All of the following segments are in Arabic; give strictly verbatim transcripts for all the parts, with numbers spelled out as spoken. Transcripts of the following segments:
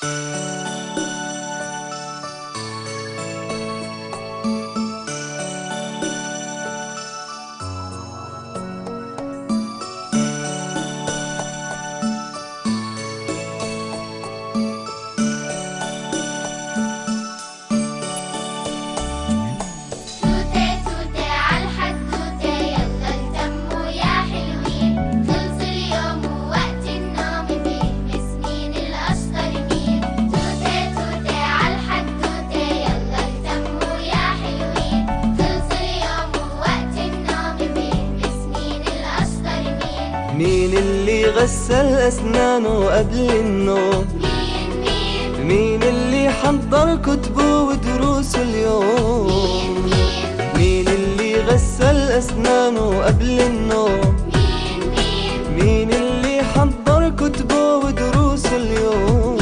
مين اللي غسل أسنانه قبل النوم؟ مين مين مين اللي حضر كتبه ودروسه اليوم؟ مين مين اللي غسل أسنانه قبل النوم؟ مين مين مين اللي حضر كتبه ودروسه اليوم؟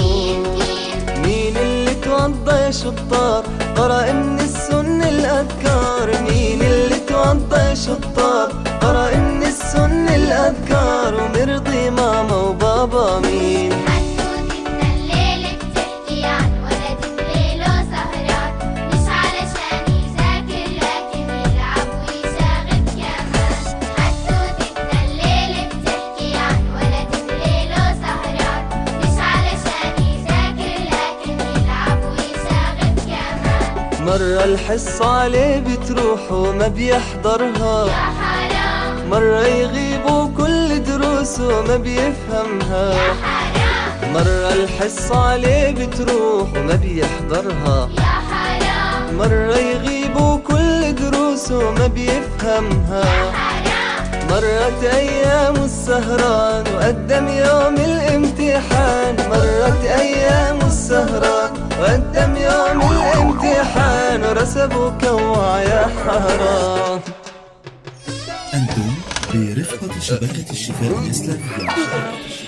مين اللي توضى يا شطار قرأ من السن الأذكار؟ مين اللي توضى يا شطار قرأ من السن الأذكار ومرضي ماما وبابا؟ مين حدوتتنا الليلة بتحكي عن ولد بليله سهران، مش علشان يذاكر لكن يلعب ويشاغب كمان. حدوتتنا الليلة بتحكي عن ولد بليله سهران، مش علشان يذاكر لكن يلعب ويشاغب كمان. مرة الحصة عليه بتروح وما بيحضرها، يا حرام مرة يغيب وكل دروسه ما بيفهمها. يا حرام مرة الحصة عليه بتروح وما بيحضرها، يا حرام مرة يغيب وكل دروسه ما بيفهمها. حرام مرت أيام السهران وقدم يوم الامتحان، مرت أيام السهران وقدم يوم الامتحان ورسبوا كوع يا حرام. أنتم برفقة شبكة الشفاء الإسلامية.